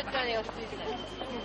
58 10.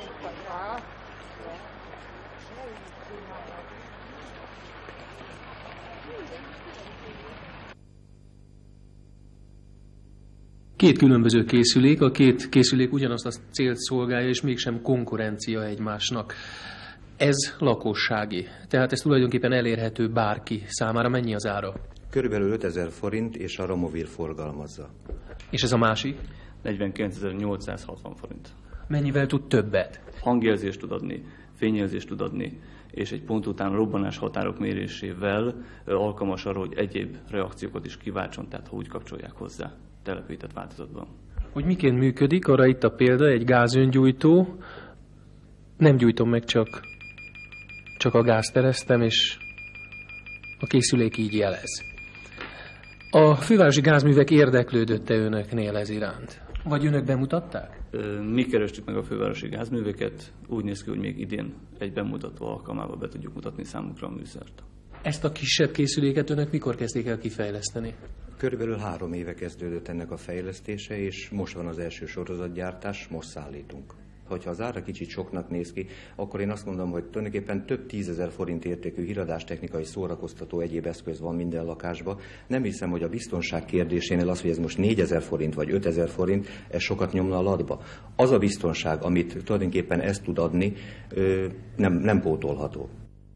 Két különböző készülék, a két készülék ugyanazt a célt szolgálja, és mégsem konkurencia egymásnak. Ez lakossági, tehát ez tulajdonképpen elérhető bárki számára. Mennyi az ára? Körülbelül 5000 forint, és a Ramovir forgalmazza. És ez a másik? 49.860 forint. Mennyivel tud többet? Hangjelzést tud adni, fényjelzést tud adni, és egy pont után robbanás határok mérésével alkalmas arra, hogy egyéb reakciókat is kiváltson, tehát ha úgy kapcsolják hozzá telepített változatban. Hogy miként működik, arra itt a példa, egy gázöngyújtó. Nem gyújtom meg, csak a gázt eresztem, és a készülék így jelez. A fővárosi gázművek érdeklődött-e önöknél ez iránt? Vagy önök bemutatták? Mi kerestük meg a fővárosi gázműveket, úgy néz ki, hogy még idén egy bemutató alkalmával be tudjuk mutatni számukra a műszert. Ezt a kisebb készüléket önök mikor kezdték el kifejleszteni? Körülbelül 3 éve kezdődött ennek a fejlesztése, és most van az első sorozatgyártás, most szállítunk. Hogyha az ára kicsit soknak néz ki, akkor én azt mondom, hogy tulajdonképpen több 10 000 forint értékű híradástechnikai szórakoztató egyéb eszköz van minden lakásban. Nem hiszem, hogy a biztonság kérdésénél az, hogy ez most 4000 forint vagy 5000 forint, ez sokat nyomna a latba. Az a biztonság, amit tulajdonképpen ezt tud adni, nem pótolható.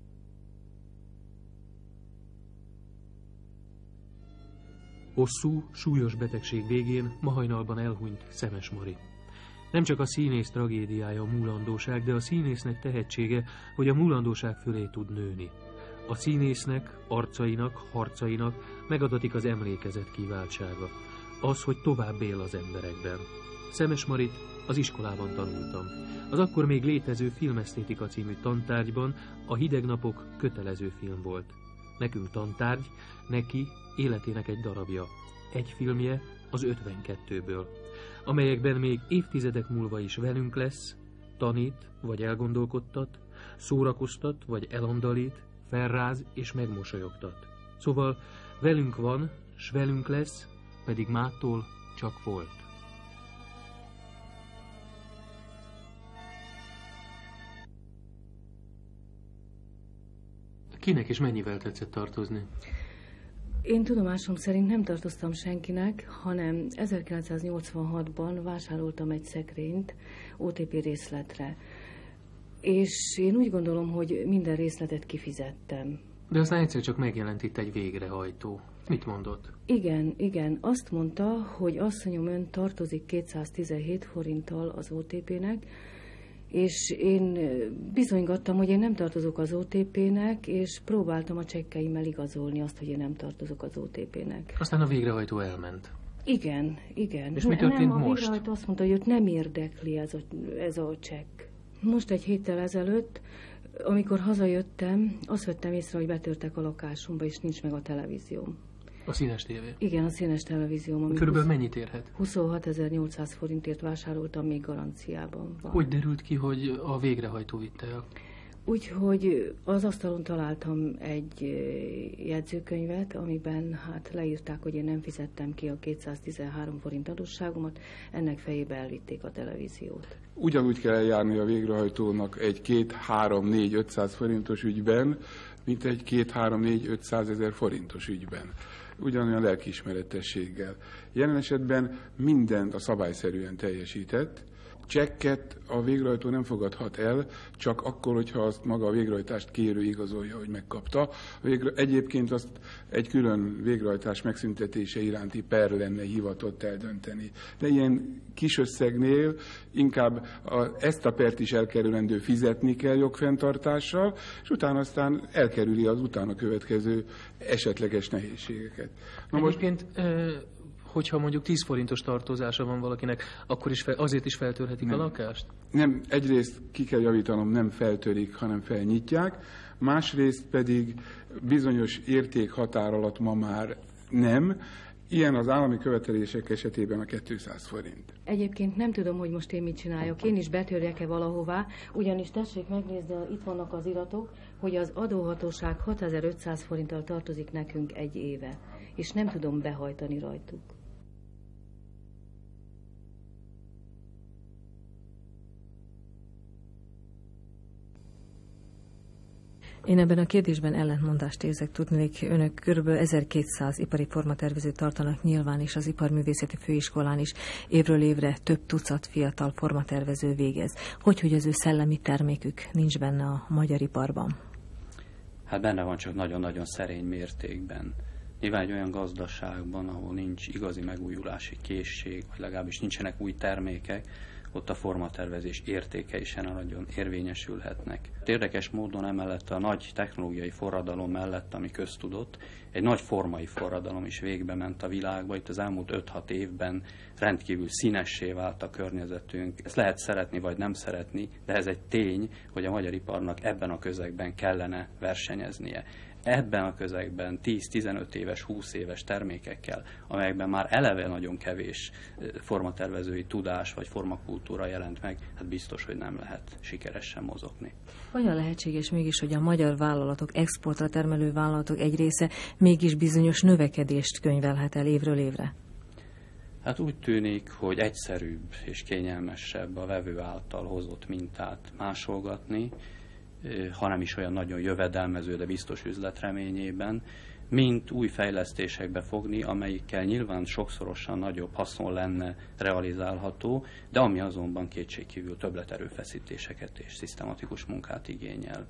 Hosszú, súlyos betegség végén ma hajnalban elhunyt Szemes Mari. Nem csak a színész tragédiája a múlandóság, de a színésznek tehetsége, hogy a múlandóság fölé tud nőni. A színésznek, arcainak, harcainak megadatik az emlékezet kiváltsága. Az, hogy tovább él az emberekben. Szemes Marit az iskolában tanultam. Az akkor még létező Filmesztétika című tantárgyban a Hideg napok kötelező film volt. Nekünk tantárgy, neki életének egy darabja. Egy filmje az 52-ből, amelyekben még évtizedek múlva is velünk lesz, tanít vagy elgondolkodtat, szórakoztat vagy elandalít, felráz és megmosolyogtat. Szóval velünk van, s velünk lesz, pedig mától csak volt. Kinek és mennyivel tetszett tartozni? Én tudomásom szerint nem tartoztam senkinek, hanem 1986-ban vásároltam egy szekrényt OTP részletre. És én úgy gondolom, hogy minden részletet kifizettem. De aztán egyszer csak megjelent itt egy végrehajtó. Mit mondott? Igen. Azt mondta, hogy asszonyom, ön tartozik 217 forinttal az OTP-nek, és én bizonygattam, hogy én nem tartozok az OTP-nek, és próbáltam a csekkeimmel igazolni azt, hogy én nem tartozok az OTP-nek. Aztán a végrehajtó elment. Igen. És mi történt most? A végrehajtó azt mondta, hogy őt nem érdekli ez a csekk. Most egy héttel ezelőtt, amikor hazajöttem, azt vettem észre, hogy betörtek a lakásomba, és nincs meg a televízióm. A színes tévé? Igen, a színes televízióm. Körülbelül mennyit érhet? 26.800 forintért vásároltam, még garanciában van. Hogy derült ki, hogy a végrehajtó vitte el? Úgyhogy az asztalon találtam egy jegyzőkönyvet, amiben leírták, hogy én nem fizettem ki a 213 forint adósságomat, ennek fejébe elvitték a televíziót. Ugyanúgy kell eljárni a végrehajtónak egy 2-3-4-500 forintos ügyben, mint egy 2-3-4-500 ezer forintos ügyben. Ugyanolyan lelkiismeretességgel. Jelen esetben mindent a szabályszerűen teljesített. Csekket a végrehajtó nem fogadhat el, csak akkor, hogyha azt maga a végrehajtást kérő igazolja, hogy megkapta. Egyébként azt egy külön végrehajtás megszüntetése iránti per lenne hivatott eldönteni. De ilyen kis összegnél inkább ezt a pert is elkerülendő fizetni kell jogfenntartással, és utána aztán elkerüli az utána következő esetleges nehézségeket. Egyébként... Hogyha mondjuk 10 forintos tartozása van valakinek, akkor is azért is feltörhetik a lakást? Nem, egyrészt ki kell javítanom, nem feltörik, hanem felnyitják, másrészt pedig bizonyos értékhatár alatt ma már nem. Ilyen az állami követelések esetében a 200 forint. Egyébként nem tudom, hogy most én mit csináljak. Én is betörjek-e valahová, ugyanis tessék megnézni, itt vannak az iratok, hogy az adóhatóság 6500 forinttal tartozik nekünk egy éve, és nem tudom behajtani rajtuk. Én ebben a kérdésben ellentmondást érzek, tudnék, önök kb. 1200 ipari formatervezőt tartanak nyilván, és az Iparművészeti Főiskolán is évről évre több tucat fiatal formatervező végez. Hogy az ő szellemi termékük nincs benne a magyar iparban? Hát benne van, csak nagyon-nagyon szerény mértékben. Nyilván egy olyan gazdaságban, ahol nincs igazi megújulási készség, vagy legalábbis nincsenek új termékek, ott a formatervezés értéke is nagyon érvényesülhetnek. Érdekes módon emellett a nagy technológiai forradalom mellett, ami köztudott, egy nagy formai forradalom is végbe ment a világba. Itt az elmúlt 5-6 évben rendkívül színessé vált a környezetünk. Ezt lehet szeretni vagy nem szeretni, de ez egy tény, hogy a magyar iparnak ebben a közegben kellene versenyeznie. Ebben a közegben 10-15 éves, 20 éves termékekkel, amelyekben már eleve nagyon kevés formatervezői tudás vagy formakultúra jelent meg, hát biztos, hogy nem lehet sikeresen mozogni. Hogyan lehetséges mégis, hogy a magyar vállalatok, exportra termelő vállalatok egy része mégis bizonyos növekedést könyvelhet el évről évre? Hát úgy tűnik, hogy egyszerűbb és kényelmesebb a vevő által hozott mintát másolgatni, ha nem is olyan nagyon jövedelmező, de biztos üzletreményében, mint új fejlesztésekbe fogni, amelyikkel nyilván sokszorosan nagyobb haszon lenne realizálható, de ami azonban kétségkívül többleterőfeszítéseket és szisztematikus munkát igényel.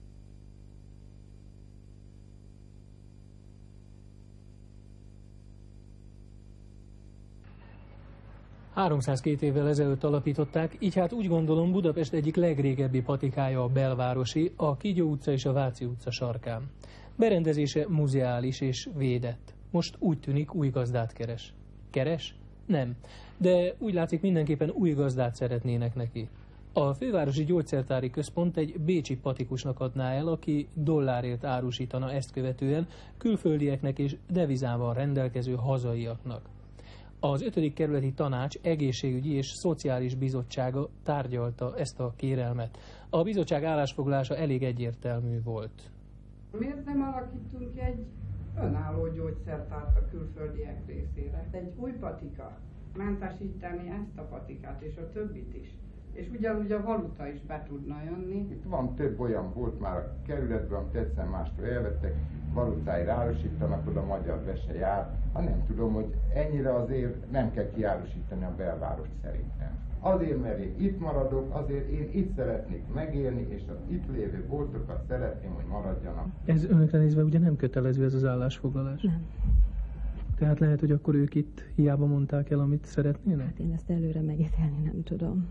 ...302 évvel ezelőtt alapították, így hát úgy gondolom Budapest egyik legrégebbi patikája a belvárosi, a Kígyó utca és a Váci utca sarkán. Berendezése muzeális és védett. Most úgy tűnik, új gazdát keres. Keres? Nem. De úgy látszik, mindenképpen új gazdát szeretnének neki. A fővárosi gyógyszertári központ egy bécsi patikusnak adná el, aki dollárért árusítana ezt követően külföldieknek és devizával rendelkező hazaiaknak. Az 5. kerületi tanács egészségügyi és szociális bizottsága tárgyalta ezt a kérelmet. A bizottság állásfoglalása elég egyértelmű volt. Miért nem alakítunk egy önálló gyógyszertárt a külföldiek részére? Egy új patika, mentesíteni ezt a patikát és a többit is. És ugyanúgy a valuta is be tudna jönni. Itt van több olyan volt már a kerületben, amit egyszer mástól elvettek, valutáira árusítanak, oda magyar be se jár. Nem tudom, hogy ennyire azért nem kell kiárusítani a belvárost szerintem. Azért, mert én itt maradok, azért én itt szeretnék megélni, és az itt lévő boltokat szeretném, hogy maradjanak. Ez önökre nézve ugye nem kötelező ez az állásfoglalás? Nem. Tehát lehet, hogy akkor ők itt hiába mondták el, amit szeretnének? Hát én ezt előre megítélni nem tudom.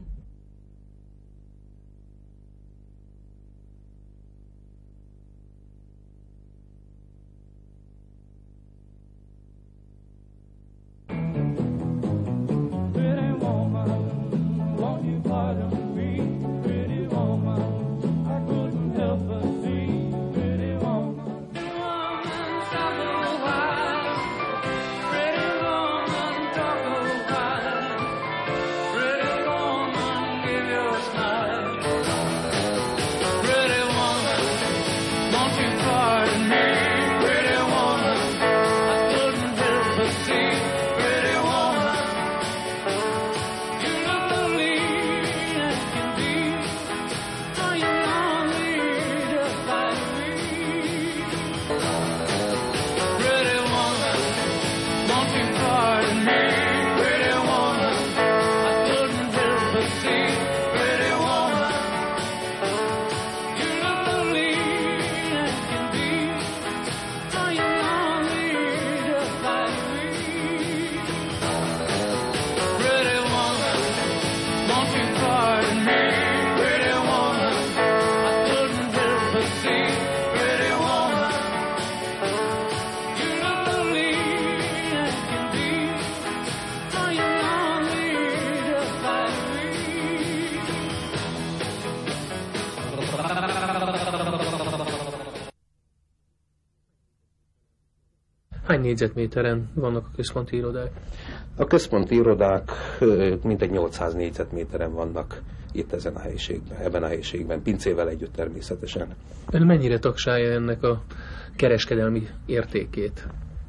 Hány négyzetméteren vannak a központi irodák? A központi irodák mintegy 800 négyzetméteren vannak itt ezen a helyiségben, ebben a helyiségben, pincével együtt természetesen. Ön mennyire tagsálja ennek a kereskedelmi értékét?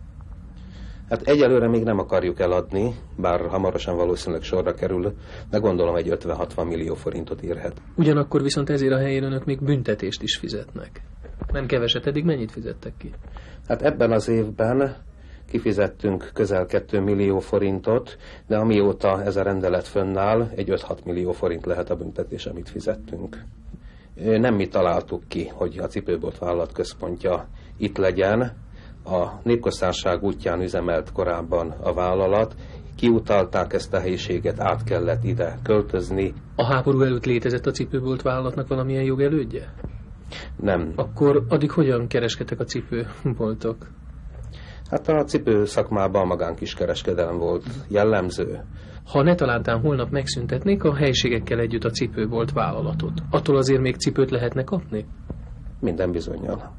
Hát egyelőre még nem akarjuk eladni, bár hamarosan valószínűleg sorra kerül, de gondolom egy 50-60 millió forintot érhet. Ugyanakkor viszont ezért a helyén önök még büntetést is fizetnek. Nem keveset, eddig mennyit fizettek ki? Hát ebben az évben kifizettünk közel 2 millió forintot, de amióta ez a rendelet fönnáll, egy 5-6 millió forint lehet a büntetés, amit fizettünk. Nem mi találtuk ki, hogy a cipőbolt vállalat központja itt legyen. A Népköztársaság útján üzemelt korábban a vállalat, kiutalták ezt a helyiséget, át kellett ide költözni. A háború előtt létezett a cipőbolt vállalatnak valamilyen jogelődje? Nem. Akkor addig hogyan kereskedtek a cipőboltok? Hát a cipő szakmában magánkiskereskedelem volt jellemző. Ha ne talántán holnap megszüntetnék a helyiségekkel együtt a cipőbolt vállalatot, attól azért még cipőt lehetne kapni? Minden bizonnyal.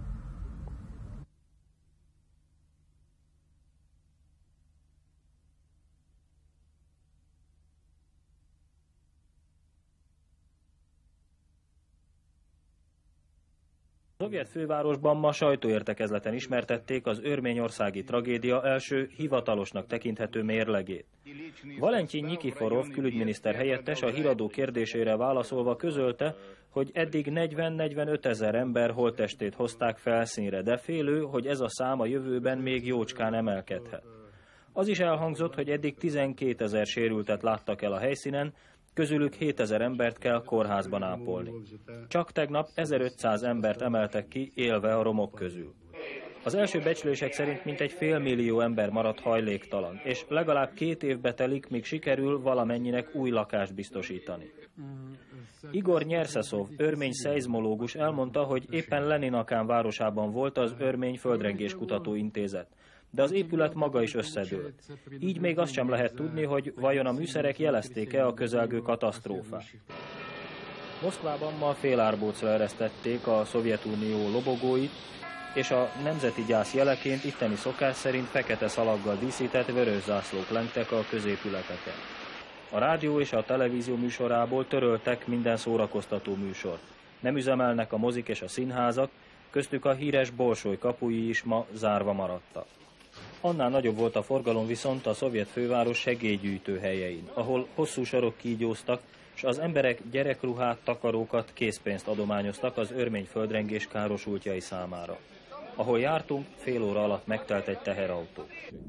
A szovjet fővárosban ma sajtóértekezleten ismertették az örményországi tragédia első hivatalosnak tekinthető mérlegét. Valentin Nyikiforov külügyminiszter helyettes a híradó kérdésére válaszolva közölte, hogy eddig 40-45 ezer ember holttestét hozták felszínre, de félő, hogy ez a szám a jövőben még jócskán emelkedhet. Az is elhangzott, hogy eddig 12 ezer sérültet láttak el a helyszínen, közülük 7000 embert kell kórházban ápolni. Csak tegnap 1500 embert emeltek ki élve a romok közül. Az első becslések szerint mintegy 500 000 ember maradt hajléktalan, és legalább 2 évbe telik, míg sikerül valamennyinek új lakást biztosítani. Igor Nyerszeszov, örmény szeizmológus elmondta, hogy éppen Leninakán városában volt az Örmény Földrengés Kutató Intézet, de az épület maga is összedőlt. Így még azt sem lehet tudni, hogy vajon a műszerek jelezték-e a közelgő katasztrófát. Moszkvában ma félárbócra eresztették a Szovjetunió lobogóit, és a nemzeti gyász jeleként itteni szokás szerint fekete szalaggal díszített vörös zászlók lengtek a középületeken. A rádió és a televízió műsorából töröltek minden szórakoztató műsort. Nem üzemelnek a mozik és a színházak, köztük a híres Bolsoj kapui is ma zárva maradtak. Annál nagyobb volt a forgalom viszont a szovjet főváros segélygyűjtő helyein, ahol hosszú sorok kígyóztak, és az emberek gyerekruhát, takarókat, készpénzt adományoztak az örmény földrengés károsultjai számára. Ahol jártunk, fél óra alatt megtelt egy teherautó.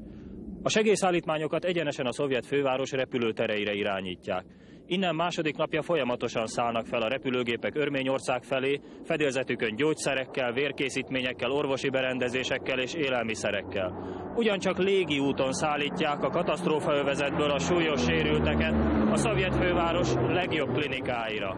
A segélyszállítmányokat egyenesen a szovjet főváros repülőtereire irányítják. Innen második napja folyamatosan szállnak fel a repülőgépek Örményország felé, fedélzetükön gyógyszerekkel, vérkészítményekkel, orvosi berendezésekkel és élelmiszerekkel. Ugyancsak légi úton szállítják a katasztrófaövezetből a súlyos sérülteket a szovjet főváros legjobb klinikáira.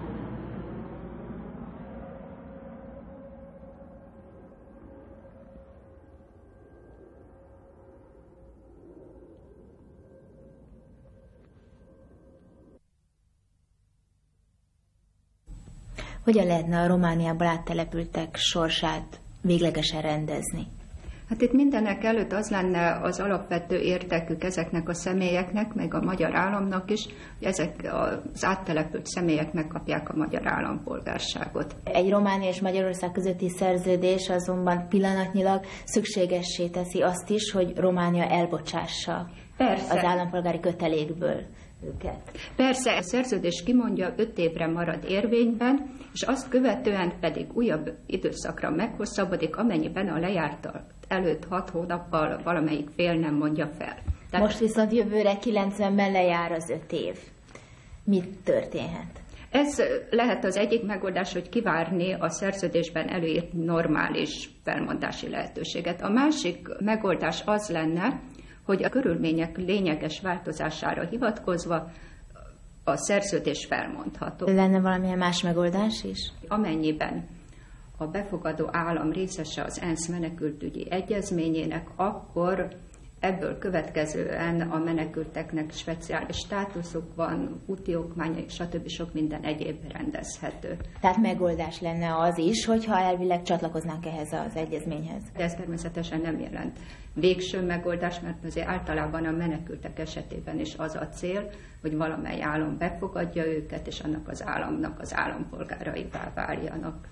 Hogyan lehetne a Romániából áttelepültek sorsát véglegesen rendezni? Hát itt mindenek előtt az lenne az alapvető értekük ezeknek a személyeknek, meg a magyar államnak is, hogy ezek az áttelepült személyek megkapják a magyar állampolgárságot. Egy Románia és Magyarország közötti szerződés azonban pillanatnyilag szükségessé teszi azt is, hogy Románia elbocsássa az állampolgári kötelékből őket. Persze, a szerződés kimondja, 5 évre marad érvényben, és azt követően pedig újabb időszakra meghosszabbodik, amennyiben a lejárta előtt 6 hónappal valamelyik fél nem mondja fel. Tehát most viszont jövőre 90-ben lejár az 5 év. Mit történhet? Ez lehet az egyik megoldás, hogy kivárni a szerződésben előírt normális felmondási lehetőséget. A másik megoldás az lenne, hogy a körülmények lényeges változására hivatkozva a szerződés felmondható. Lenne valamilyen más megoldás is? Amennyiben a befogadó állam részese az ENSZ menekültügyi egyezményének, akkor ebből következően a menekülteknek speciális státuszuk van, úti okmányaik, stb. Sok minden egyéb rendezhető. Tehát megoldás lenne az is, hogyha elvileg csatlakoznánk ehhez az egyezményhez. De ez természetesen nem jelent végső megoldás, mert azért általában a menekültek esetében is az a cél, hogy valamely állam befogadja őket, és annak az államnak az állampolgáraivá váljanak.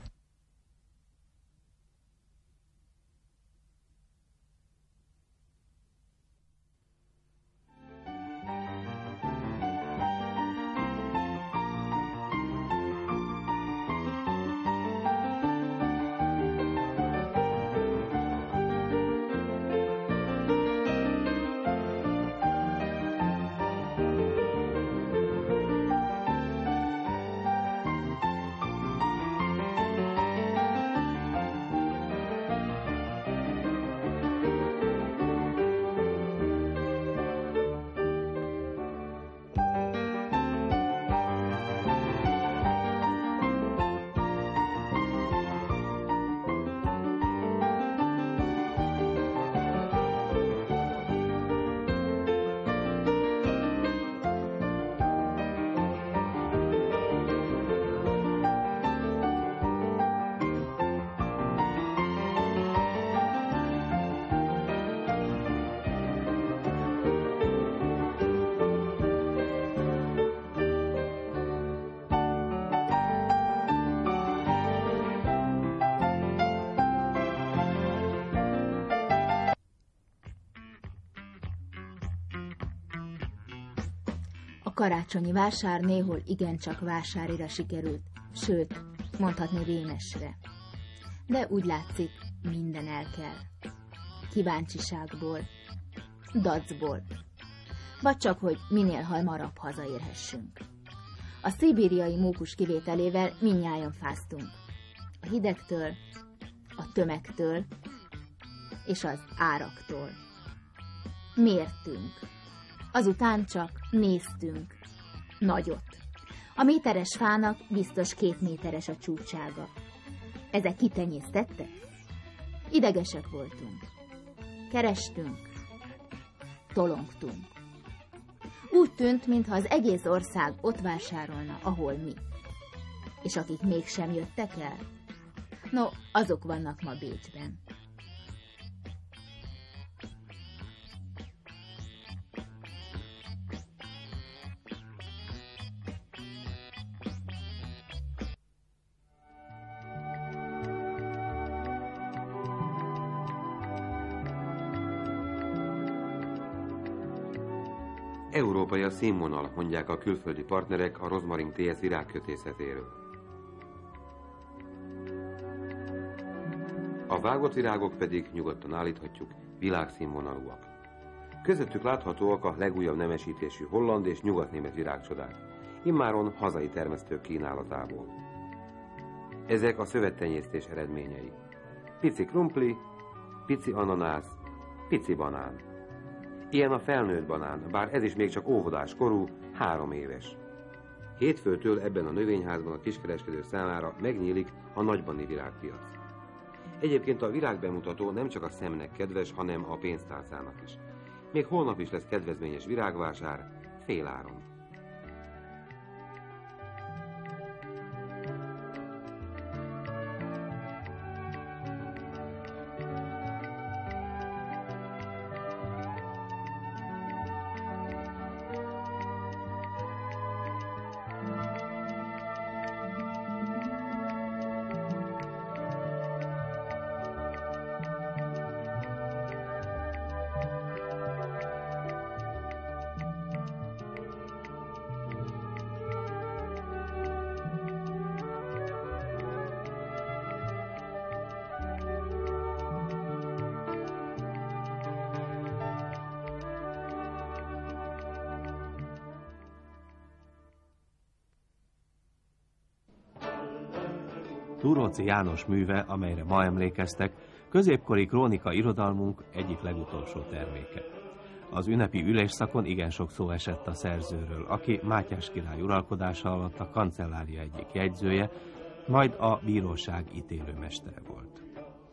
karácsonyi vásár néhol igencsak vásárira sikerült, sőt, mondhatni rémesre. De úgy látszik, minden el kell. Kíváncsiságból, dacból, vagy csak, hogy minél hamarabb hazaérhessünk. A szibériai mókus kivételével mindnyájan fáztunk. A hidegtől, a tömegtől és az áraktól. Mértünk. Azután csak néztünk. Nagyot. A méteres fának biztos 2 méteres a csúcsága. Ezek kitenyésztettek? Idegesek voltunk. Kerestünk. Tolongtunk. Úgy tűnt, mintha az egész ország ott vásárolna, ahol mi. És akik mégsem jöttek el? No, azok vannak ma Bécsben. Európai a színvonal, mondják a külföldi partnerek a Rozmarin TS virágkötészetéről. A vágott virágok pedig nyugodtan állíthatjuk világszínvonalúak. Közöttük láthatóak a legújabb nemesítésű holland és nyugatnémet virágcsodák, immáron hazai termesztők kínálatából. Ezek a szövettenyésztés eredményei. Pici krumpli, pici ananász, pici banán. Ilyen a felnőtt banán, bár ez is még csak óvodás korú, 3 éves. Hétfőtől ebben a növényházban a kiskereskedő számára megnyílik a nagybani virágpiac. Egyébként a virágbemutató nem csak a szemnek kedves, hanem a pénztárcának is. Még holnap is lesz kedvezményes virágvásár, féláron. Túróczy János műve, amelyre ma emlékeztek, középkori krónika irodalmunk egyik legutolsó terméke. Az ünnepi ülésszakon igen sok szó esett a szerzőről, aki Mátyás király uralkodása alatt a kancellária egyik jegyzője, majd a bíróság ítélőmestere volt.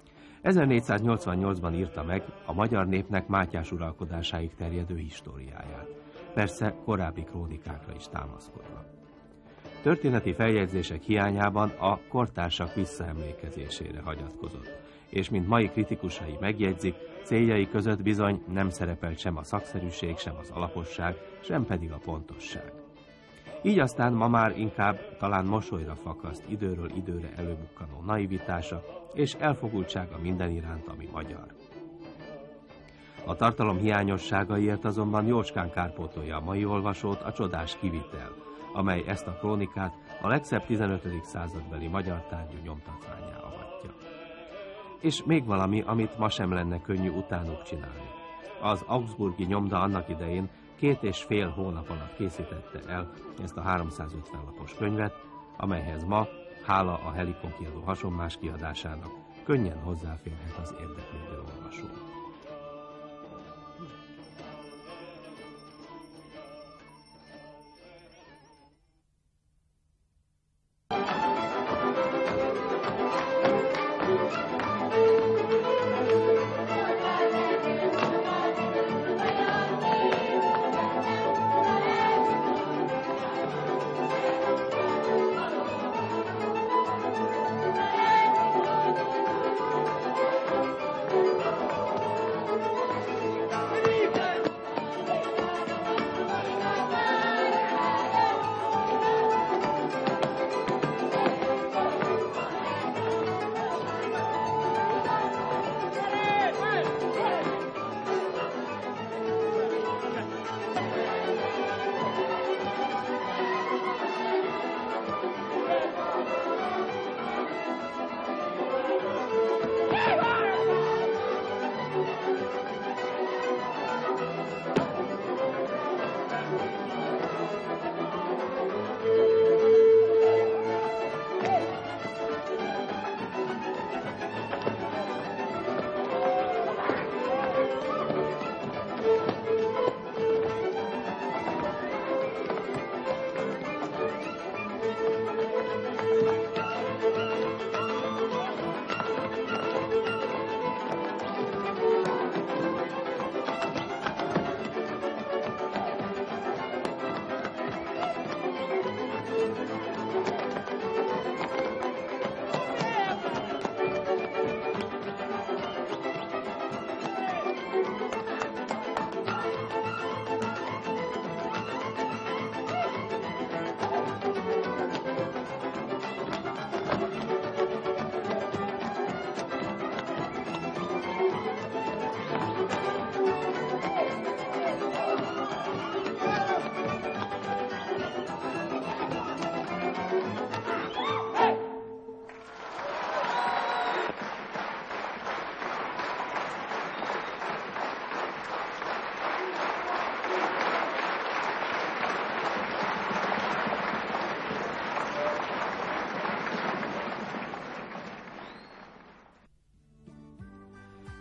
1488-ban írta meg a magyar népnek Mátyás uralkodásáig terjedő históriáját, persze korábbi krónikákra is támaszkodva. Történeti feljegyzések hiányában a kortársak visszaemlékezésére hagyatkozott, és mint mai kritikusai megjegyzik, céljai között bizony nem szerepelt sem a szakszerűség, sem az alaposság, sem pedig a pontosság. Így aztán ma már inkább talán mosolyra fakaszt időről időre előbukkanó naivitása és elfogultsága minden iránt, ami magyar. A tartalom hiányosságaiért azonban jócskán kárpótolja a mai olvasót a csodás kivitel, amely ezt a krónikát a legszebb 15. századbeli magyar tárgyú nyomtatvánnyá avatja. És még valami, amit ma sem lenne könnyű utánuk csinálni. Az augsburgi nyomda annak idején 2,5 hónap alatt készítette el ezt a 350 lapos könyvet, amelyhez ma, hála a Helikon kiadó hasonmás kiadásának, könnyen hozzáférhet az érdeklődő olvasó.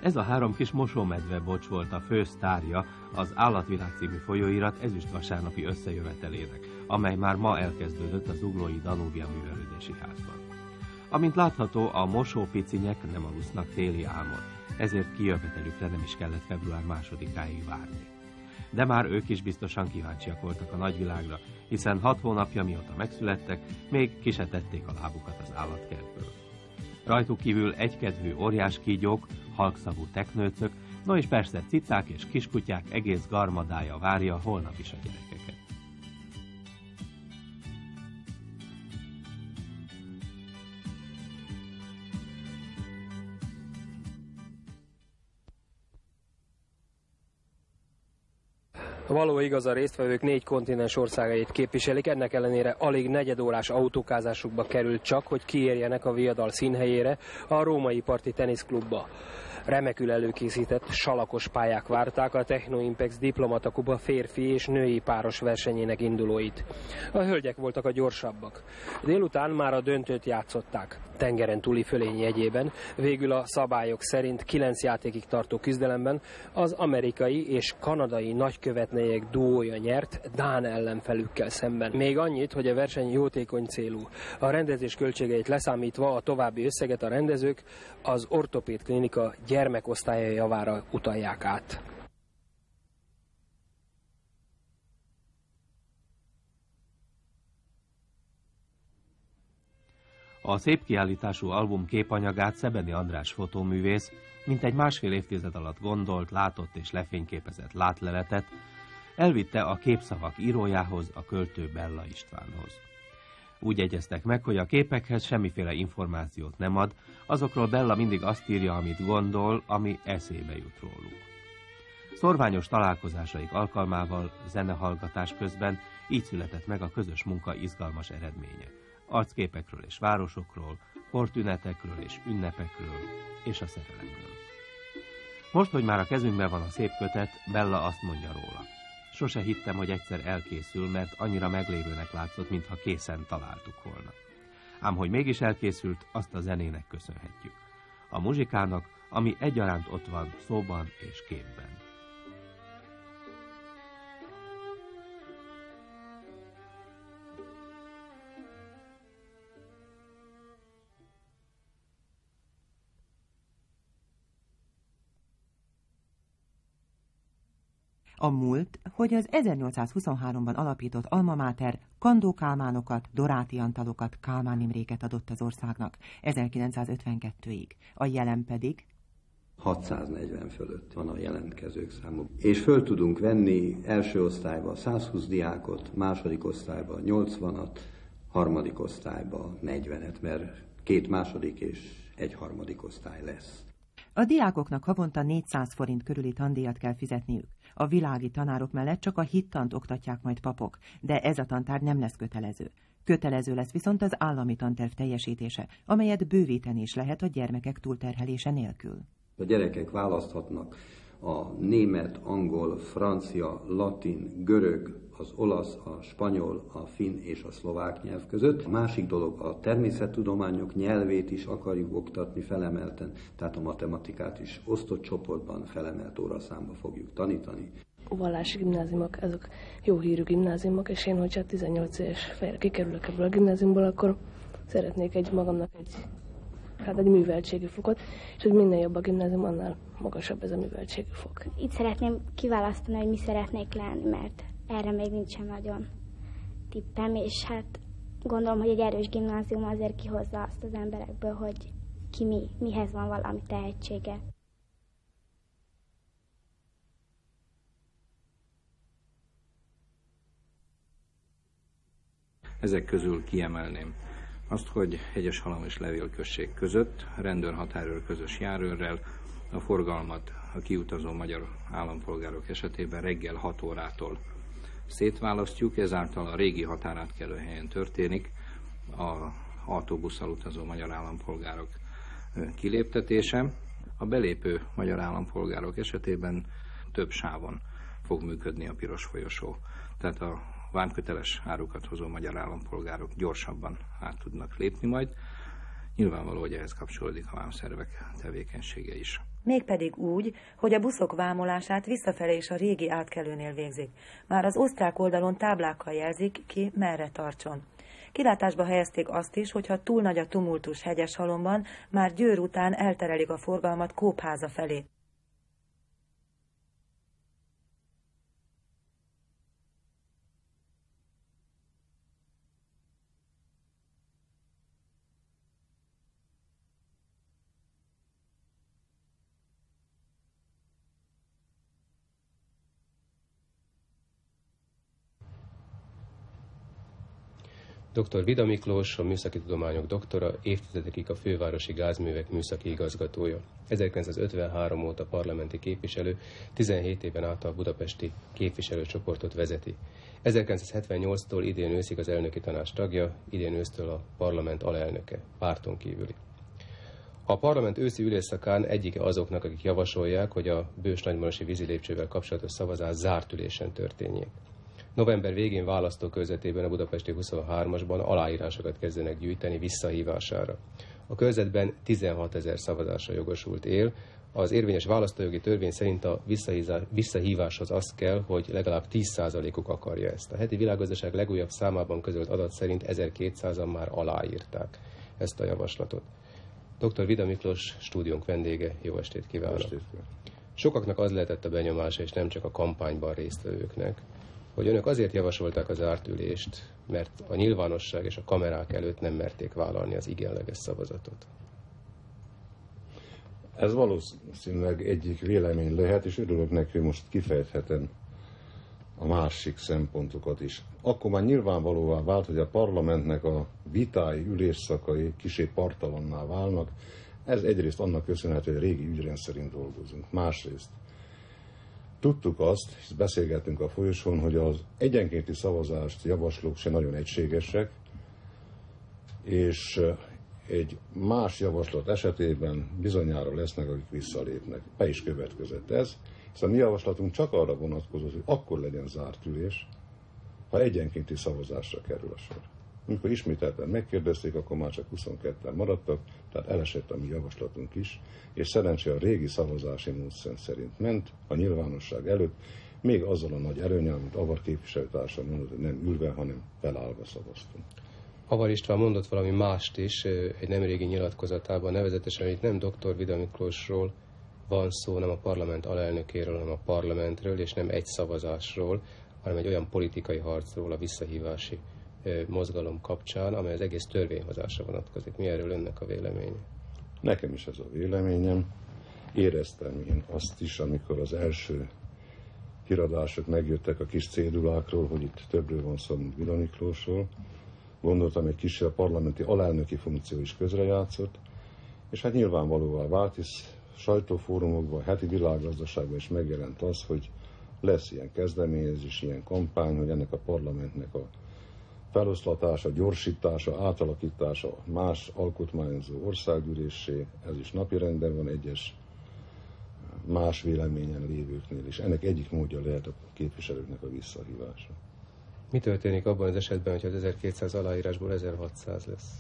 Ez a 3 kis mosómedve bocs volt a fő sztárja az Állatvilág című folyóirat ezüstvasárnapi összejövetelének, amely már ma elkezdődött az Zuglói Danúbia művelődési házban. Amint látható, a mosópicinyek nem alusznak téli álmot, ezért kijövetelükre nem is kellett február 2-áig várni. De már ők is biztosan kíváncsiak voltak a nagyvilágra, hiszen 6 hónapja mióta megszülettek, még ki se tették a lábukat az állatkertből. Rajtuk kívül egykedvű óriás kígyók, halkszavú teknőcök, no és persze cicák és kiskutyák egész garmadája várja holnap is a gyerekeket. Való igaz, a résztvevők 4 kontinens országait képviselik, ennek ellenére alig negyedórás autókázásukba került csak, hogy kiérjenek a viadal színhelyére, a római parti teniszklubba. Remekül előkészített, salakos pályák várták a Techno-Impex Diplomata Kupa férfi és női páros versenyének indulóit. A hölgyek voltak a gyorsabbak. Délután már a döntőt játszották. Tengeren túli fölény jegyében, végül a szabályok szerint 9 játékig tartó küzdelemben az amerikai és kanadai nagykövetnejek duója nyert dán ellenfelükkel szemben. Még annyit, hogy a verseny jótékony célú. A rendezés költségeit leszámítva a további összeget a rendezők az ortopéd klinika gyermekosztálya javára utalják át. A szép kiállítású album képanyagát Szebeni András fotóművész mintegy másfél évtized alatt gondolt, látott és lefényképezett látleletet elvitte a képszavak írójához, a költő Bella Istvánhoz. Úgy egyeztek meg, hogy a képekhez semmiféle információt nem ad, azokról Bella mindig azt írja, amit gondol, ami eszébe jut róluk. Szorványos találkozásaik alkalmával, zenehallgatás közben így született meg a közös munka izgalmas eredménye. Arcképekről és városokról, kortünetekről és ünnepekről és a szerelemről. Most, hogy már a kezünkben van a szép kötet, Bella azt mondja róla. Sose hittem, hogy egyszer elkészül, mert annyira meglévőnek látszott, mintha készen találtuk volna. Ám hogy mégis elkészült, azt a zenének köszönhetjük. A muzsikának, ami egyaránt ott van szóban és képben. A múlt, hogy az 1823-ban alapított Alma Mater Kandó Kálmánokat, Doráti Antalokat, Kálmán Imréket adott az országnak 1952-ig. A jelen pedig 640 fölött van a jelentkezők száma. És föl tudunk venni első osztályba 120 diákot, második osztályba 80-at, harmadik osztályba 40-et, mert 2 második és 1 harmadik osztály lesz. A diákoknak havonta 400 forint körüli tandíjat kell fizetniük. A világi tanárok mellett csak a hittant oktatják majd papok, de ez a tantárgy nem lesz kötelező. Kötelező lesz viszont az állami tanterv teljesítése, amelyet bővíteni is lehet a gyermekek túlterhelése nélkül. A gyerekek választhatnak a német, angol, francia, latin, görög, az olasz, a spanyol, a finn és a szlovák nyelv között. A másik dolog, a természettudományok nyelvét is akarjuk oktatni felemelten, tehát a matematikát is osztott csoportban felemelt óraszámba fogjuk tanítani. A vallási gimnáziumok, ezek jó hírű gimnáziumok, és én, hogyha 18 éves fejre kikerülök ebből a gimnáziumból, akkor szeretnék magamnak egy műveltségi fokot, és hogy minél jobb a gimnázium, annál magasabb ez a műveltségi fok. Itt szeretném kiválasztani, hogy mi szeretnék lenni, mert erre még nincsen nagyon tippem, és hát gondolom, hogy egy erős gimnázium azért kihozza azt az emberekből, hogy ki mihez van valami tehetsége. Ezek közül kiemelném azt, hogy Hegyeshalom és Levélközség között rendőr-határőr közös járőrrel a forgalmat a kiutazó magyar állampolgárok esetében reggel 6 órától szétválasztjuk, ezáltal a régi határátkelőhelyen történik a autóbusszal utazó magyar állampolgárok kiléptetése. A belépő magyar állampolgárok esetében több sávon fog működni a piros folyosó, tehát a vámköteles árukat hozó magyar állampolgárok gyorsabban át tudnak lépni majd. Nyilvánvaló, hogy ehhez kapcsolódik a vámszervek tevékenysége is. Mégpedig úgy, hogy a buszok vámolását visszafelé is a régi átkelőnél végzik. Már az osztrák oldalon táblákkal jelzik ki, merre tartson. Kilátásba helyezték azt is, hogy ha túl nagy a tumultus Hegyeshalomban, már Győr után elterelik a forgalmat Kópháza felé. Dr. Vida Miklós, a műszaki tudományok doktora, évtizedekig a fővárosi gázművek műszaki igazgatója. 1953 óta parlamenti képviselő, 17 éven át a budapesti képviselőcsoportot vezeti. 1978-tól idén őszig az elnöki tanács tagja, idén ősztől a parlament alelnöke, párton kívüli. A parlament őszi ülésszakán egyike azoknak, akik javasolják, hogy a Bős-Nagymarosi vízilépcsővel kapcsolatos szavazás zárt ülésen történjék. November végén választókörzetében a budapesti 23-asban aláírásokat kezdenek gyűjteni visszahívására. A körzetben 16 000 szavazásra jogosult él. Az érvényes választójogi törvény szerint a visszahíváshoz az kell, hogy legalább 10%-uk akarja ezt. A heti világgazdaság legújabb számában közölt adat szerint 1200-an már aláírták ezt a javaslatot. Dr. Vida Miklós, stúdiónk vendége, jó estét kívánok! Sokaknak az lehetett a benyomása, és nem csak a kampányban résztvevőknek, hogy önök azért javasolták az zárt ülést, mert a nyilvánosság és a kamerák előtt nem merték vállalni az igenleges szavazatot. Ez valószínűleg egyik vélemény lehet, és örülök neki, hogy most kifejthetem a másik szempontokat is. Akkor már nyilvánvalóvá vált, hogy a parlamentnek a vitái, ülésszakai kissé partalanná válnak. Ez egyrészt annak köszönhető, hogy a régi ügyrend szerint dolgozunk. Másrészt tudtuk azt, és beszélgettünk a folyosón, hogy az egyenkénti szavazást javaslók se nagyon egységesek, és egy más javaslat esetében bizonyára lesznek, akik visszalépnek. Be is következett ez, hiszen a mi javaslatunk csak arra vonatkozott, hogy akkor legyen zárt ülés, ha egyenkénti szavazásra kerül a sor. Amikor ismételten megkérdezték, akkor már csak 22-en maradtak, tehát elesett a mi javaslatunk is, és szerencsé a régi szavazási módszer szerint ment a nyilvánosság előtt, még azzal a nagy előnyel, mint Avar képviselőtársam mondott, hogy nem ülve, hanem felállva szavaztunk. Avar István mondott valami mást is egy nemrégi nyilatkozatában, nevezetesen, hogy nem dr. Vida Miklósról van szó, nem a parlament alelnökéről, hanem a parlamentről, és nem egy szavazásról, hanem egy olyan politikai harcról a visszahívási mozgalom kapcsán, amely az egész törvényhozásra vonatkozik. Mi erről önnek a véleménye? Nekem is ez a véleményem. Éreztem én azt is, amikor az első híradások megjöttek a kis cédulákról, hogy itt többről van szó, mint Vida Miklósról. Gondoltam, egy kisebb parlamenti alelnöki funkció is közrejátszott, és hát nyilvánvalóvá vált, hisz sajtófórumokban, heti világgazdaságban is megjelent az, hogy lesz ilyen kezdeményezés, ilyen kampány, hogy ennek a parlamentnek a feloszlatása, gyorsítása, átalakítása más alkotmányozó országgyűléssé, ez is napirenden van egyes más véleményen lévőknél, és ennek egyik módja lehet a képviselőknek a visszahívása. Mi történik abban az esetben, hogy az 1200 aláírásból 1600 lesz?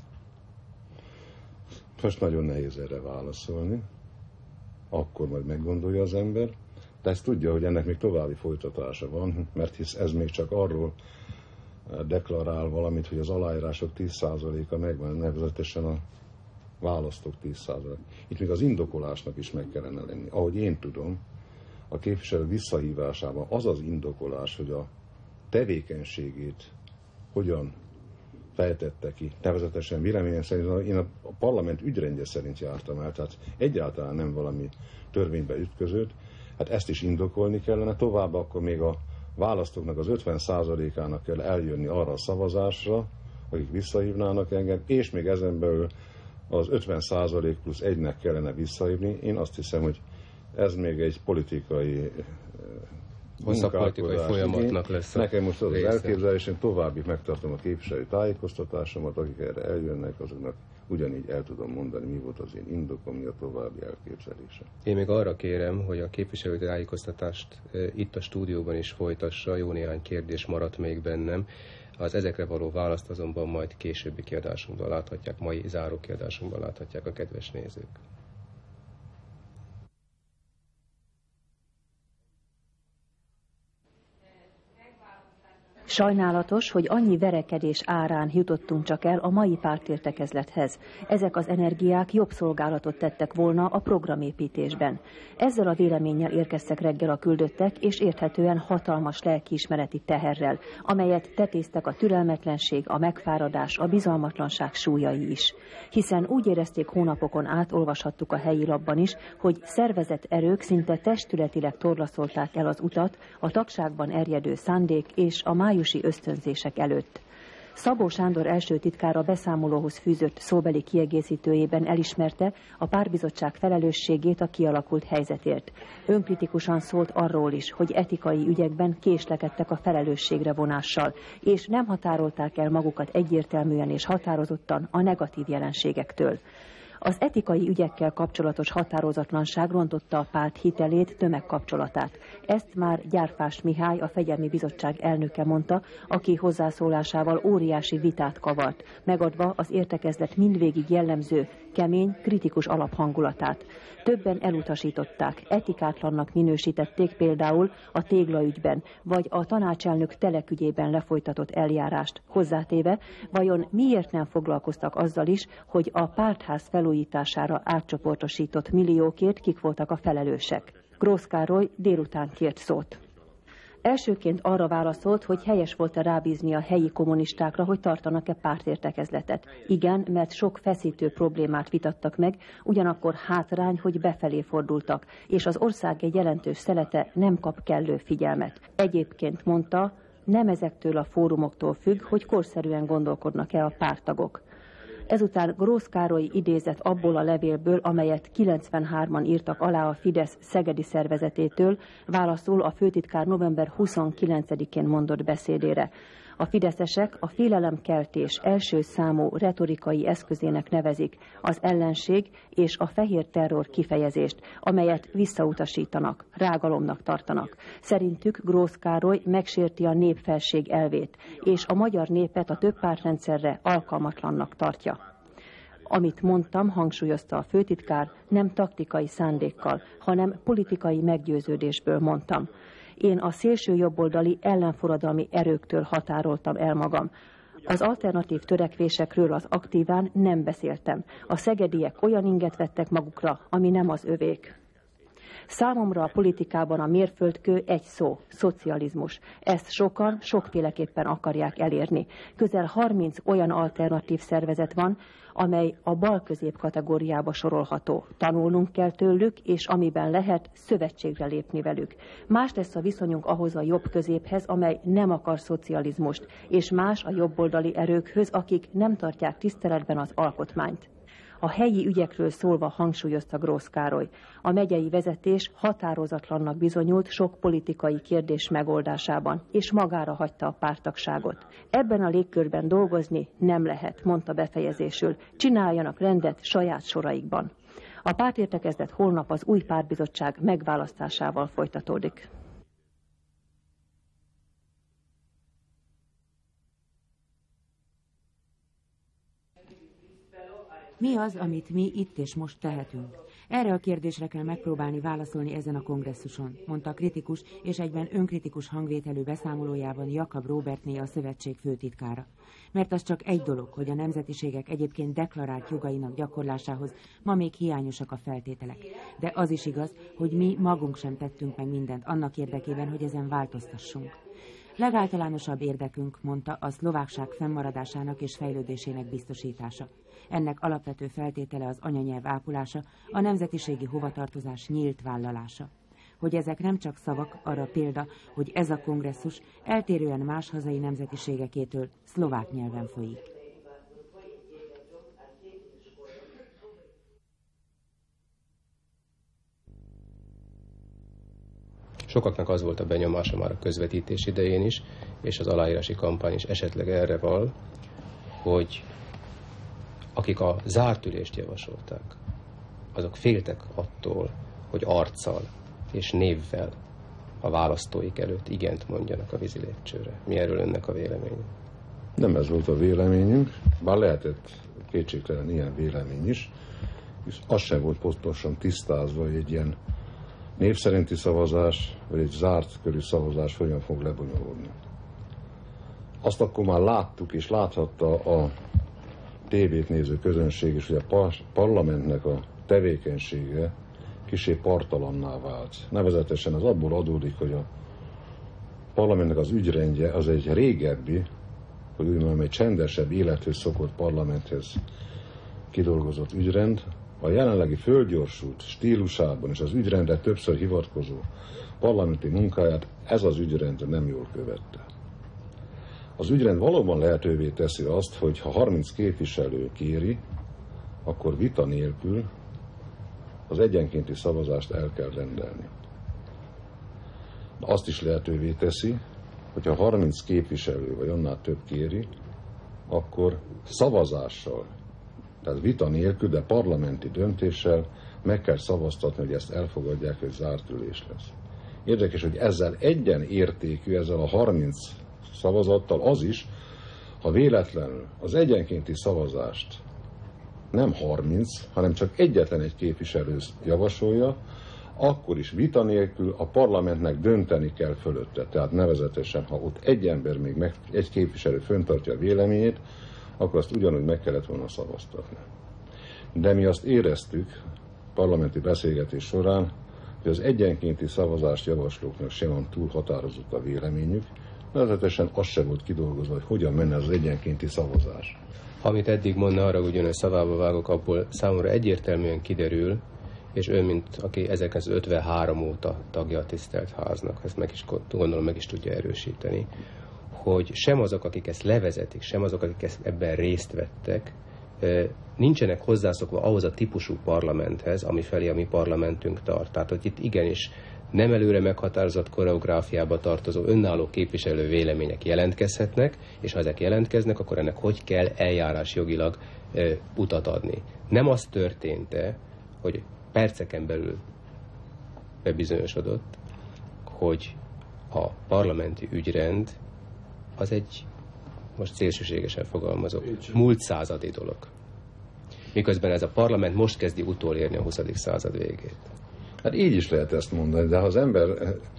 Most nagyon nehéz erre válaszolni, akkor majd meggondolja az ember, de ezt tudja, hogy ennek még további folytatása van, mert hisz ez még csak arról deklarál valamit, hogy az aláírások 10%-a megvan, nevezetesen a választók 10%. Itt még az indokolásnak is meg kellene lenni. Ahogy én tudom, a képviselő visszahívásában az az indokolás, hogy a tevékenységét hogyan fejtette ki. Nevezetesen véleményem szerint én a parlament ügyrendje szerint jártam el, tehát egyáltalán nem valami törvénybe ütközött. Hát ezt is indokolni kellene, tovább akkor még a választóknak az 50%-ának kell eljönni arra a szavazásra, akik visszahívnának engem, és még ezen belül az 50% plusz 1-nek kellene visszahívni. Én azt hiszem, hogy ez még egy politikai hosszabb politikai folyamatnak lesz. Nekem most az elképzelés, én további megtartom a képviselői tájékoztatásomat, akik erre eljönnek, azoknak ugyanígy el tudom mondani, mi volt az én indokom, mi a további elképzelése. Én még arra kérem, hogy a képviselői tájékoztatást itt a stúdióban is folytassa, jó néhány kérdés maradt még bennem. Az ezekre való választ azonban majd későbbi kiadásunkban láthatják, mai záró kiadásunkban láthatják a kedves nézők. Sajnálatos, hogy annyi verekedés árán jutottunk csak el a mai pártértekezlethez. Ezek az energiák jobb szolgálatot tettek volna a programépítésben. Ezzel a véleménnyel érkeztek reggel a küldöttek, és érthetően hatalmas lelkiismereti teherrel, amelyet tetéztek a türelmetlenség, a megfáradás, a bizalmatlanság súlyai is. Hiszen úgy érezték, hónapokon át olvashattuk a helyi lapban is, hogy szervezett erők szinte testületileg torlaszolták el az utat a tagságban erjedő szándék és a májusi ösztönzések előtt. Szabó Sándor első titkára beszámolóhoz fűzött szóbeli kiegészítőjében elismerte a pártbizottság felelősségét a kialakult helyzetért. Önkritikusan szólt arról is, hogy etikai ügyekben késlekedtek a felelősségre vonással, és nem határolták el magukat egyértelműen és határozottan a negatív jelenségektől. Az etikai ügyekkel kapcsolatos határozatlanság rontotta a párt hitelét, tömegkapcsolatát. Ezt már Gyárfás Mihály, a Fegyelmi Bizottság elnöke mondta, aki hozzászólásával óriási vitát kavart, megadva az értekezlet mindvégig jellemző, kemény, kritikus alaphangulatát. Többen elutasították, etikátlannak minősítették például a téglaügyben, vagy a tanácselnök telekügyében lefolytatott eljárást, hozzátéve, vajon miért nem foglalkoztak azzal is, hogy a pártház felújítására átcsoportosított milliókért kik voltak a felelősek. Grósz Károly délután kért szót. Elsőként arra válaszolt, hogy helyes volt-e rábízni a helyi kommunistákra, hogy tartanak-e pártértekezletet. Igen, mert sok feszítő problémát vitattak meg, ugyanakkor hátrány, hogy befelé fordultak, és az ország egy jelentős szelete nem kap kellő figyelmet. Egyébként mondta, nem ezektől a fórumoktól függ, hogy korszerűen gondolkodnak-e a párttagok. Ezután Grósz Károly idézett abból a levélből, amelyet 93-an írtak alá a Fidesz szegedi szervezetétől, válaszul a főtitkár november 29-én mondott beszédére. A fideszesek a félelemkeltés első számú retorikai eszközének nevezik az ellenség és a fehér terror kifejezést, amelyet visszautasítanak, rágalomnak tartanak. Szerintük Grósz Károly megsérti a népfelség elvét, és a magyar népet a többpártrendszerre alkalmatlannak tartja. Amit mondtam, hangsúlyozta a főtitkár, nem taktikai szándékkal, hanem politikai meggyőződésből mondtam. Én a szélső jobboldali ellenforradalmi erőktől határoltam el magam. Az alternatív törekvésekről az aktíván nem beszéltem. A szegediek olyan inget vettek magukra, ami nem az övék. Számomra a politikában a mérföldkő egy szó, szocializmus. Ezt sokan sokféleképpen akarják elérni. Közel 30 olyan alternatív szervezet van, amely a bal-közép kategóriába sorolható. Tanulnunk kell tőlük, és amiben lehet, szövetségre lépni velük. Más lesz a viszonyunk ahhoz a jobb középhez, amely nem akar szocializmust, és más a jobboldali erőkhöz, akik nem tartják tiszteletben az alkotmányt. A helyi ügyekről szólva hangsúlyozta Grósz Károly. A megyei vezetés határozatlannak bizonyult sok politikai kérdés megoldásában, és magára hagyta a párttagságot. Ebben a légkörben dolgozni nem lehet, mondta befejezésül. Csináljanak rendet saját soraikban. A pártértekezlet holnap az új pártbizottság megválasztásával folytatódik. Mi az, amit mi itt és most tehetünk? Erre a kérdésre kell megpróbálni válaszolni ezen a kongresszuson, mondta kritikus és egyben önkritikus hangvételű beszámolójában Jakab Róbertné, a szövetség főtitkára. Mert az csak egy dolog, hogy a nemzetiségek egyébként deklarált jogainak gyakorlásához ma még hiányosak a feltételek. De az is igaz, hogy mi magunk sem tettünk meg mindent annak érdekében, hogy ezen változtassunk. Legáltalánosabb érdekünk, mondta, a szlovákság fennmaradásának és fejlődésének biztosítása. Ennek alapvető feltétele az anyanyelv ápolása, a nemzetiségi hovatartozás nyílt vállalása. Hogy ezek nem csak szavak, arra példa, hogy ez a kongresszus eltérően más hazai nemzetiségekétől szlovák nyelven folyik. Sokaknak az volt a benyomása már a közvetítés idején is, és az aláírási kampány is esetleg erre val, hogy akik a zárt ülést javasolták, azok féltek attól, hogy arccal és névvel a választóik előtt igent mondjanak a vízi lépcsőre. Mi erről önnek a vélemény? Nem ez volt a véleményünk, bár lehetett kétségtelen ilyen vélemény is, és az sem volt pontosan tisztázva, hogy egy ilyen név szerinti szavazás, vagy egy zárt körű szavazás hogyan fog lebonyolódni. Azt akkor már láttuk és láthatta a tévét néző közönség is, hogy a parlamentnek a tevékenysége kissé partalanná vált. Nevezetesen az abból adódik, hogy a parlamentnek az ügyrendje az egy régebbi, hogy úgy mondjam, egy csendesebb élethöz szokott parlamenthez kidolgozott ügyrend, a jelenlegi fölgyorsult stílusában és az ügyrendre többször hivatkozó parlamenti munkáját ez az ügyrend nem jól követte. Az ügyrend valóban lehetővé teszi azt, hogy ha 30 képviselő kéri, akkor vita nélkül az egyenkénti szavazást el kell rendelni. De azt is lehetővé teszi, hogyha 30 képviselő vagy annál több kéri, akkor szavazással, tehát vita nélkül, de parlamenti döntéssel meg kell szavaztatni, hogy ezt elfogadják, hogy zárt ülés lesz. Érdekes, hogy ezzel egyenértékű, ezzel a 30 szavazattal az is, ha véletlenül az egyenkénti szavazást nem 30, hanem csak egyetlen egy képviselő javasolja, akkor is vita nélkül a parlamentnek dönteni kell fölötte. Tehát nevezetesen, ha ott egy ember még egy képviselő fenntartja a véleményét, akkor azt ugyanúgy meg kellett volna szavaztatni. De mi azt éreztük parlamenti beszélgetés során, hogy az egyenkénti szavazást javaslóknak sem van túl határozott a véleményük, nevezetesen az sem volt kidolgozva, hogy hogyan menne az egyenkénti szavazás. Amit eddig mondna, arra ugyanúgy szavába vágok, abból számomra egyértelműen kiderül, és ön, mint aki 1953 óta tagja a tisztelt háznak, ezt gondolom meg is tudja erősíteni, hogy sem azok, akik ezt levezetik, sem azok, akik ebben részt vettek, nincsenek hozzászokva ahhoz a típusú parlamenthez, amifelé a mi parlamentünk tart. Tehát, hogy itt igenis nem előre meghatározott koreográfiába tartozó önálló képviselő vélemények jelentkezhetnek, és ha ezek jelentkeznek, akkor ennek hogy kell eljárásjogilag utat adni. Nem az történt-e, hogy perceken belül bebizonyosodott, hogy a parlamenti ügyrend az egy, most szélsőségesen fogalmazok, múlt századi dolog. Miközben ez a parlament most kezdi utolérni a 20. század végét. Hát így is lehet ezt mondani, de ha az ember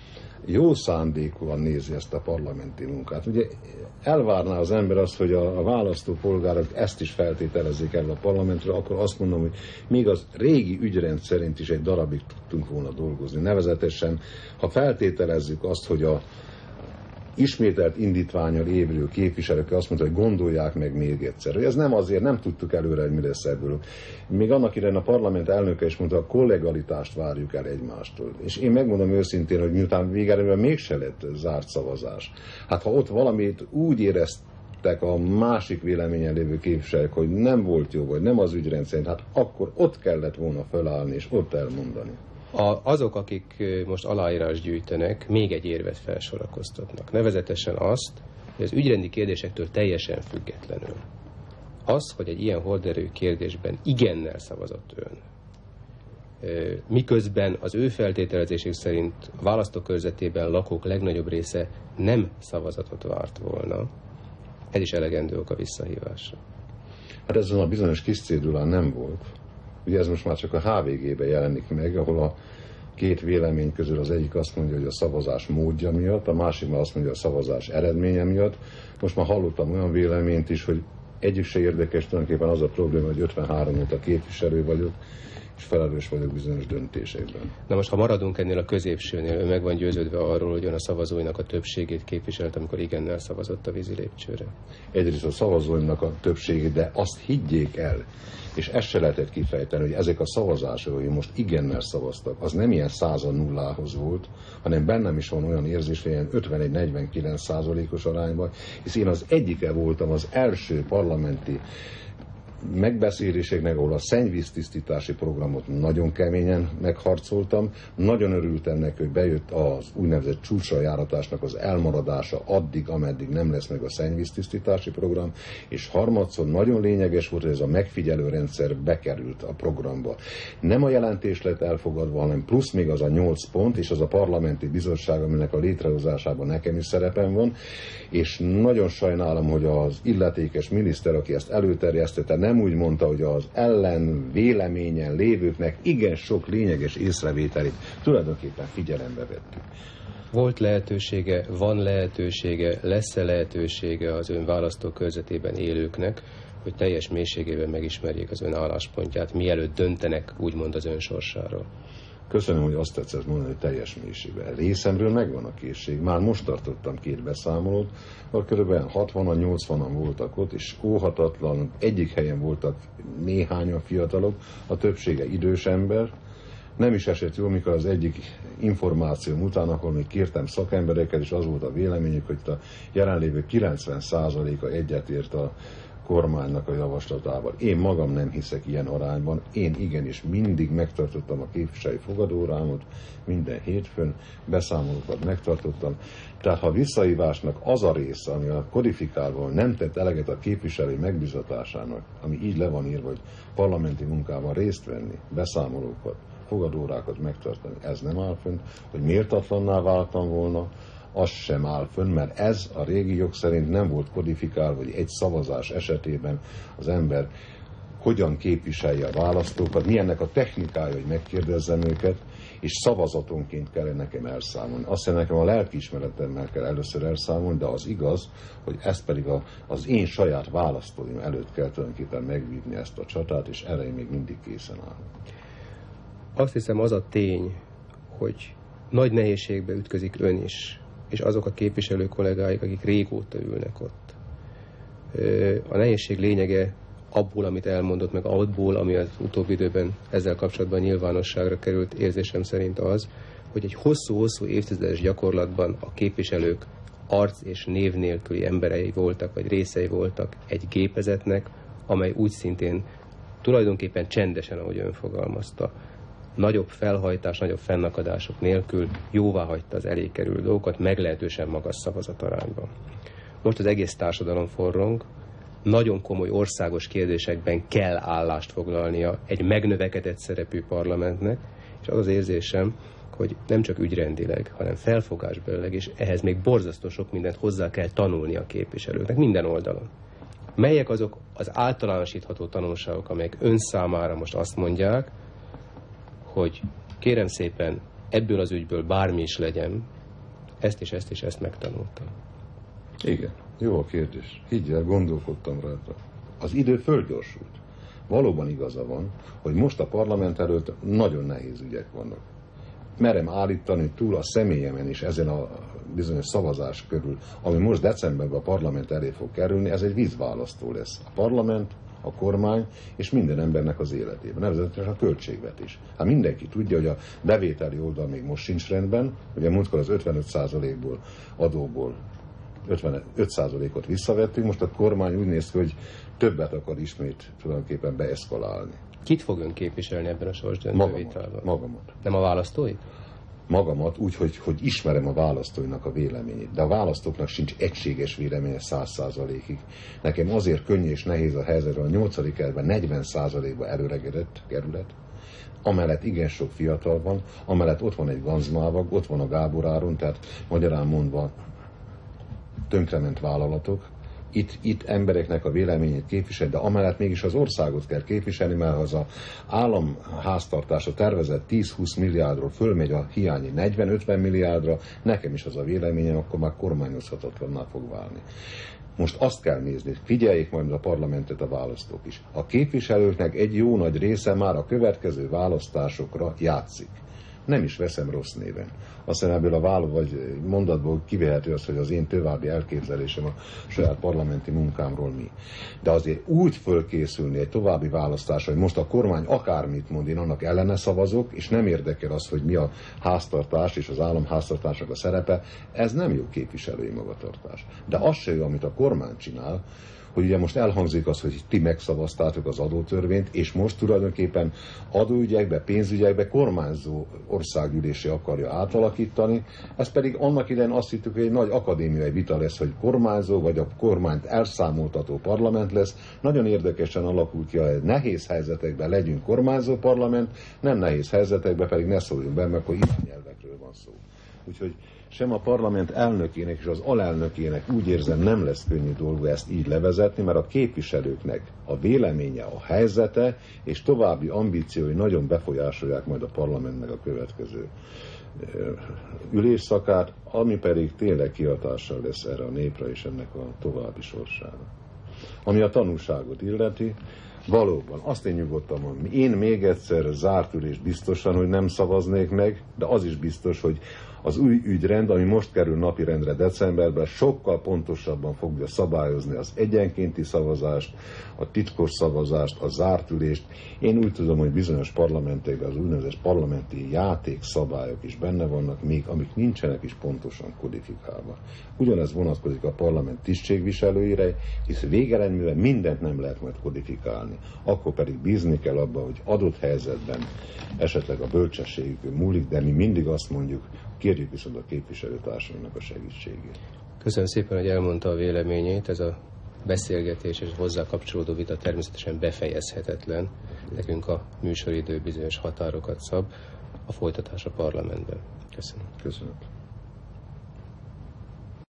jó szándékúan nézi ezt a parlamenti munkát, ugye elvárná az ember azt, hogy a választópolgárok ezt is feltételezik el a parlamentről, akkor azt mondom, hogy még az régi ügyrend szerint is egy darabig tudtunk volna dolgozni. Nevezetesen, ha feltételezzük azt, hogy a ismételt indítvánnyal évülő képviselők azt mondta, hogy gondolják meg még egyszer. Hogy ez nem azért, nem tudtuk előre, hogy mi lesz ebből. Még annak idején a parlament elnöke is mondta, a kollegalitást várjuk el egymástól. És én megmondom őszintén, hogy miután végeredményben mégse lett zárt szavazás. Hát ha ott valamit úgy éreztek a másik véleményen lévő képviselők, hogy nem volt jó, vagy nem az ügyrend szerint, hát akkor ott kellett volna felállni, és ott elmondani. Azok, akik most aláírás gyűjtenek, még egy érvet felsorakoztatnak. Nevezetesen azt, hogy az ügyrendi kérdésektől teljesen függetlenül. Az, hogy egy ilyen horderejű kérdésben igennel szavazott ön, miközben az ő feltételezésük szerint a választókörzetében lakók legnagyobb része nem szavazatot várt volna, ez is elegendő ok a visszahívásra. Hát ezen a bizonyos kis cédulán nem volt. Ugye ez most már csak a HVG-ben jelenik meg, ahol a két vélemény közül az egyik azt mondja, hogy a szavazás módja miatt, a másik már azt mondja, hogy a szavazás eredménye miatt. Most már hallottam olyan véleményt is, hogy egyik se érdekes, tulajdonképpen az a probléma, hogy 53 óta képviselő vagyok, és felelős vagyok bizonyos döntésekben. Na most, ha maradunk ennél a középsőnél, ő meg van győződve arról, hogy ön a szavazóinak a többségét képviselt, amikor igennel szavazott a vízi lépcsőre? Egyrészt a szavazóinak a többségét, de azt higgyék el, és ezt se lehetett kifejteni, hogy ezek a szavazások, hogy most igennel szavaztak, az nem ilyen 100-0-hoz volt, hanem bennem is van olyan érzés, hogy ilyen 51-49%-os arányban, hisz én az egyike voltam az első parlamenti megbeszéléseknek, ahol a szennyvíztisztítási programot nagyon keményen megharcoltam. Nagyon örültem neki, hogy bejött az úgynevezett csúcsrajáratásnak az elmaradása addig, ameddig nem lesz meg a szennyvíztisztítási program, és harmadszor nagyon lényeges volt, hogy ez a megfigyelő rendszer bekerült a programba. Nem a jelentés lett elfogadva, hanem plusz még az a 8 pont, és az a parlamenti bizottság, aminek a létrehozásában nekem is szerepem van, és nagyon sajnálom, hogy az illetékes miniszter, aki ezt előterjesztette, nem úgy mondta, hogy az ellen véleményen lévőknek igen sok lényeges észrevételét tulajdonképpen figyelembe vettük. Volt lehetősége, van lehetősége, lesz-e lehetősége az ön választókörzetében élőknek, hogy teljes mélységében megismerjék az ön álláspontját, mielőtt döntenek úgymond az ön sorsáról? Köszönöm, hogy azt tetszett mondani, hogy teljes mélységben. Részemről megvan a készség. Már most tartottam 2 beszámolót, ahol kb. 60-an, 80-an voltak ott, és óhatatlan, egyik helyen voltak néhányan fiatalok, a többsége idős ember. Nem is esett jól, mikor az egyik információm után, akkor még kértem szakembereket, és az volt a véleményük, hogy a jelenlévő 90%-a egyetért a kormánynak a javaslatával. Én magam nem hiszek ilyen arányban. Én igenis mindig megtartottam a képviselői fogadórámot, minden hétfőn beszámolókat megtartottam. Tehát ha visszahívásnak az a része, ami a kodifikálva nem tett eleget a képviselői megbizatásának, ami így le van írva, hogy parlamenti munkában részt venni, beszámolókat, fogadórákat megtartani, ez nem áll fönn, hogy méltatlanná váltam volna, az sem áll fönn, mert ez a régi jog szerint nem volt kodifikálva, hogy egy szavazás esetében az ember hogyan képviselje a választókat, milyennek a technikája, hogy megkérdezzem őket, és szavazatonként kell nekem elszámolni. Azt hiszem, nekem a lelkiismeretemmel kell először elszámolni, de az igaz, hogy ezt pedig az én saját választóim előtt kell tulajdonképpen megvívni ezt a csatát, és erre én még mindig készen állok. Azt hiszem, az a tény, hogy nagy nehézségbe ütközik ön is, és azok a képviselő kollégáik, akik régóta ülnek ott. A nehézség lényege abból, amit elmondott, meg abból, ami az utóbbi időben ezzel kapcsolatban nyilvánosságra került, érzésem szerint az, hogy egy hosszú-hosszú évtizedes gyakorlatban a képviselők arc és név nélküli emberei voltak, vagy részei voltak egy gépezetnek, amely úgy szintén tulajdonképpen csendesen, ahogy ön fogalmazta, nagyobb felhajtás, nagyobb fennakadások nélkül jóváhagyta az elé kerülő dolgokat meglehetősen magas szavazatarányban. Most az egész társadalom forrong, nagyon komoly országos kérdésekben kell állást foglalnia egy megnövekedett szerepű parlamentnek, és az az érzésem, hogy nem csak ügyrendileg, hanem felfogásbelileg, és ehhez még borzasztó sok mindent hozzá kell tanulni a képviselőknek minden oldalon. Melyek azok az általánosítható tanulságok, amelyek ön számára most azt mondják, hogy kérem szépen, ebből az ügyből bármi is legyen, ezt és ezt és ezt megtanultam. Igen, jó a kérdés. Higgyel, gondolkodtam rajta. Az idő fölgyorsult. Valóban igaza van, hogy most a parlament előtt nagyon nehéz ügyek vannak. Merem állítani túl a személyemen is ezen a bizonyos szavazás körül, ami most decemberben a parlament elé fog kerülni, ez egy vízválasztó lesz. A parlament, a kormány és minden embernek az életében, nevezetesen a költségvetés. Hát mindenki tudja, hogy a bevételi oldal még most sincs rendben, ugye múltkor az 55%-ból adóból 55%-ot visszavettünk, most a kormány úgy néz ki, hogy többet akar ismét tulajdonképpen beeszkalálni. Kit fog ön képviselni ebben a sorsdöntő vitában? Magamat. Nem a választóit? Magamat úgy, hogy ismerem a választóinak a véleményét, de a választóknak sincs egységes véleménye 100%-ig. Nekem azért könnyű és nehéz a helyzetben, a 8. kerületben 40%-ba előregedett kerület, amellett igen sok fiatal van, amellett ott van egy Ganzmávag, ott van a Gábor Áron, tehát magyarán mondva tönkrement vállalatok. Itt embereknek a véleményét képviselni, de amellett mégis az országot kell képviselni, mert az a államháztartása tervezett 10-20 milliárdról fölmegy a hiányi 40-50 milliárdra, nekem is az a véleményem, akkor már kormányozhatatlanná fog válni. Most azt kell nézni, figyeljék majd a parlamentet a választók is. A képviselőknek egy jó nagy része már a következő választásokra játszik. Nem is veszem rossz néven. Aztán ebből a vagy mondatból kivehető az, hogy az én további elképzelésem a saját parlamenti munkámról mi. De azért úgy fölkészülni egy további választásra, hogy most a kormány akármit mond, én annak ellene szavazok, és nem érdekel az, hogy mi a háztartás és az államháztartásnak a szerepe, ez nem jó képviselői magatartás. De az se jó, amit a kormány csinál, hogy ugye most elhangzik az, hogy ti megszavaztátok az adótörvényt, és most tulajdonképpen adóügyekbe, pénzügyekbe kormányzó országgyűlésé akarja átalakítani. Ez pedig annak idején azt hittük, hogy egy nagy akadémiai vita lesz, hogy kormányzó vagy a kormányt elszámoltató parlament lesz. Nagyon érdekesen alakul ki, hogy nehéz helyzetekben legyünk kormányzó parlament, nem nehéz helyzetekben pedig ne szóljunk be, mert akkor irányelvekről van szó. Úgyhogy sem a parlament elnökének és az alelnökének úgy érzem nem lesz könnyű dolga ezt így levezetni, mert a képviselőknek a véleménye, a helyzete és további ambíciói nagyon befolyásolják majd a parlamentnek a következő ülésszakát, ami pedig tényleg kihatással lesz erre a népre és ennek a további sorsára. Ami a tanúságot illeti, valóban, azt én nyugodtan mondom, én még egyszer zárt ülés biztosan, hogy nem szavaznék meg, de az is biztos, hogy az új ügyrend, ami most kerül napirendre decemberben, sokkal pontosabban fogja szabályozni az egyenkénti szavazást, a titkos szavazást, a zárt ülést. Én úgy tudom, hogy bizonyos parlamentekben az úgynevezett parlamenti játékszabályok is benne vannak, még amik nincsenek is pontosan kodifikálva. Ugyanez vonatkozik a parlament tisztségviselőire, hisz végeredményben mindent nem lehet majd kodifikálni. Akkor pedig bízni kell abba, hogy adott helyzetben esetleg a bölcsességükön múlik, de mi mindig azt mondjuk, kérjük viszont a képviselőtársainknak a segítségét. Köszönöm szépen, hogy elmondta a véleményét. Ez a beszélgetés és hozzá kapcsolódó vita természetesen befejezhetetlen. Nekünk a műsoridő bizonyos határokat szab. A folytatás a parlamentben. Köszönöm. Köszönöm.